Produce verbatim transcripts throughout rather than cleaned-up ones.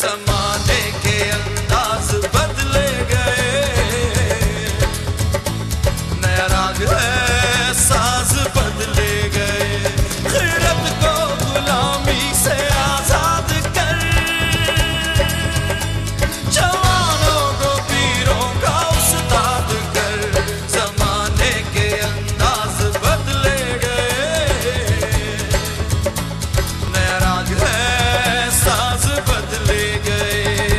जमाने के अंदाज बदले गए, नया राग है साज बदले गए। खिरत को गुलामी से आजाद कर, जवानों को पीरों का उस्ताद कर। जमाने के अंदाज बदले गए, नया राग है साज बदले गए।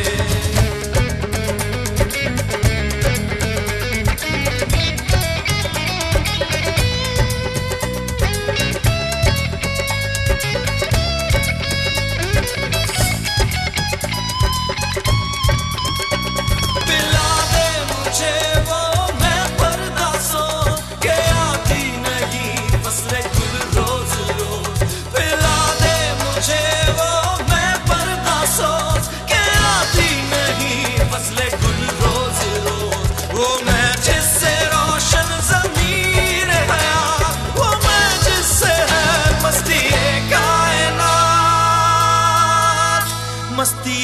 वो मैं जिससे रोशन ज़मीर है, वो मैं जिससे है मस्ती कायनात, मस्ती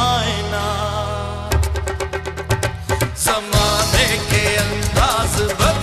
कायनात। ज़माने के अंदाज़